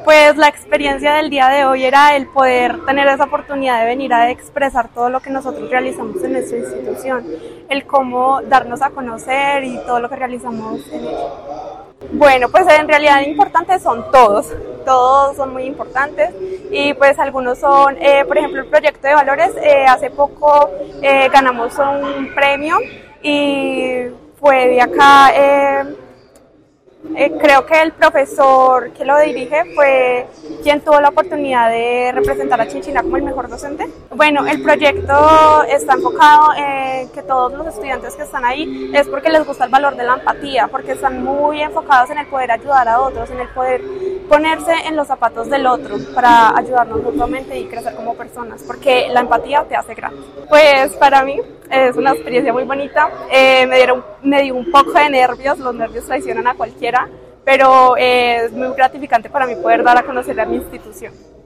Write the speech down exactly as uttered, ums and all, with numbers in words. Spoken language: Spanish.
Pues la experiencia del día de hoy era el poder tener esa oportunidad de venir a expresar todo lo que nosotros realizamos en nuestra institución, el cómo darnos a conocer y todo lo que realizamos en ella. Bueno, pues en realidad importantes son todos, todos son muy importantes y pues algunos son, eh, por ejemplo, el proyecto de valores, eh, hace poco eh, ganamos un premio y fue de acá, eh, eh, creo que el profesor que lo dirige fue quien tuvo la oportunidad de representar a Chinchiná como el mejor docente. Bueno, el proyecto está enfocado en que todos los estudiantes que están ahí es porque les gusta el valor de la empatía, porque están muy enfocados en el poder ayudar a otros, en el poder ponerse en los zapatos del otro para ayudarnos mutuamente y crecer como personas, porque la empatía te hace grande. Pues para mí es una experiencia muy bonita, eh, me, dieron, me dio un poco de nervios, los nervios traicionan a cualquiera, pero eh, es muy gratificante para mí poder dar a conocer a mi institución.